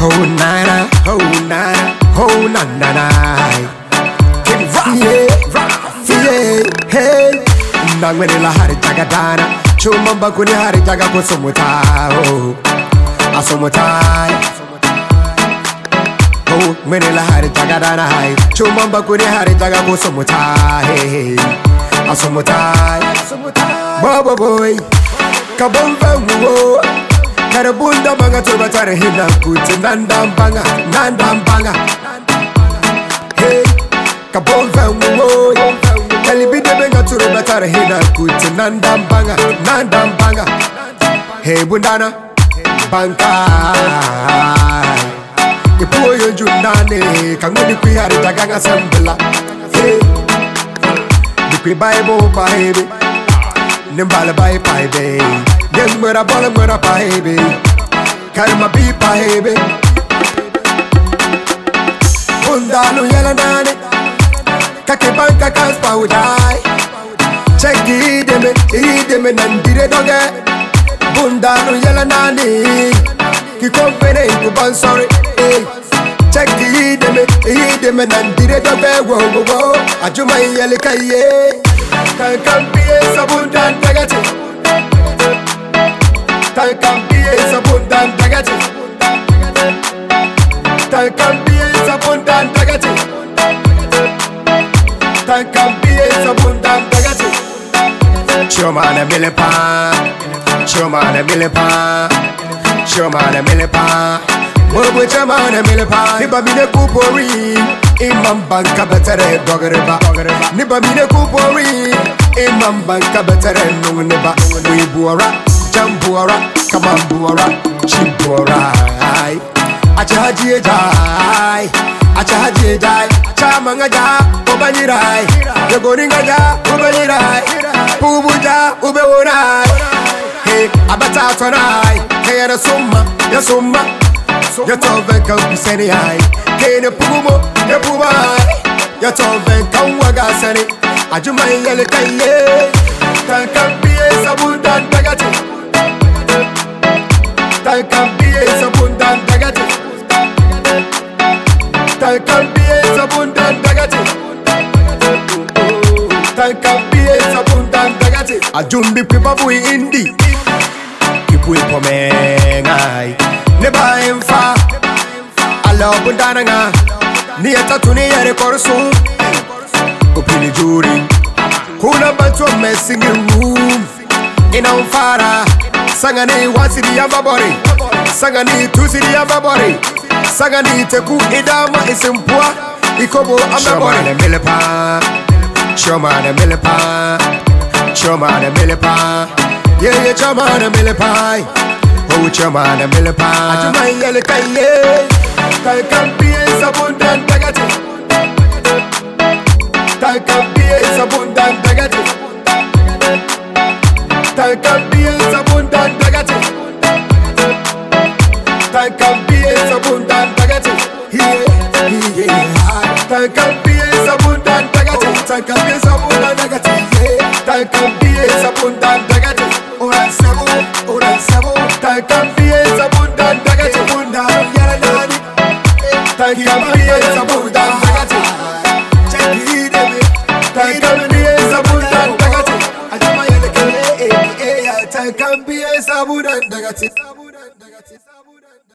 Oh nana, oh nana, oh nana. King Rock, yeah, hey. Nangwene la hari jagadana, chumamba kuni hari jaga kusumuta, oh, asumuta. Oh, mene la hari jagadana hai, chumamba kuni hari jaga kusumuta, hey, asumuta. Baba boy, kabomba wo. Karabunda banga tubatare hina kuti nandambanga. Hey, kabomba wo. Kalibide benga tubatare hina kuti nandambanga. Hey bundana banka. Ipuyo junane kanguni kwihari tagaga sambela. Hey, dikwi Bible baby. Nimbala bye baby. Yes, mura bola mura baby. Karma be baby. Bundalu yela nane. Kake banka kaspa udai. Check ideme nandire doge. Bundalu yela nane. Kikompene kuban sorry. Check ideme nandire doge. Wo. Ajuma yele kaye. Kankambiye sabundan tagati. Kankambiye sabundan tagati. Kankambiye sabundan tagati. Kankambiye sabundan tagati. Chomana milepa. Bobo chamana milepa. Niba mine kupori. Imam banka betere dogereba. Niba mine kupori. Imam banka betere nungneba. We buara, jambuara, kamambuara, chibuara. Achahaji jai, chamanga ja, obanyirai. Yagoringa ja, obanyirai. Pubuja, ubeworai. Hey, abata tonai. Hey, ya summa. Ya toven kan piseni ai. Kene pumo, ya pubai. Ya toven kan waga sani. Ajuma yele kaye. Kankambiye sabundan tagati. Kankambiye sabundan tagati. Kankambiye sabundan tagati. Kankambiye sabundan tagati. Ajumbi pipapu indi. Ipu ipomengai. Neba emfa. Alo bundana nga. Ni atatu ni yere korsu. Opini juri. Kuna bantu messing in room. Ina umfara. Sangani wasidi ya babori. Sangani tusidi ya babori. Sangani teku idama isimpua. Ikobo amabori. Chomana milepa. Yeah, chomana milepa. Oh, chamana milepa. Ajuma yele kaye. Kankambiye sabundan tagati. Kankambiye sabundan tagati. Kankambiye sabundan tagati. Kankambiye sabundan tagati. Kankambiye sabundan tagati. Kankambiye sabundan tagati. Kankambiye sabundan tagati. Ora sabo. Kankambiye sabundan tagati. Bundalu yela nani. Kankambiye sabundan tagati. Kankambiye sabundan tagati. Ajuma yele kale. Kankambiye sabundan tagati.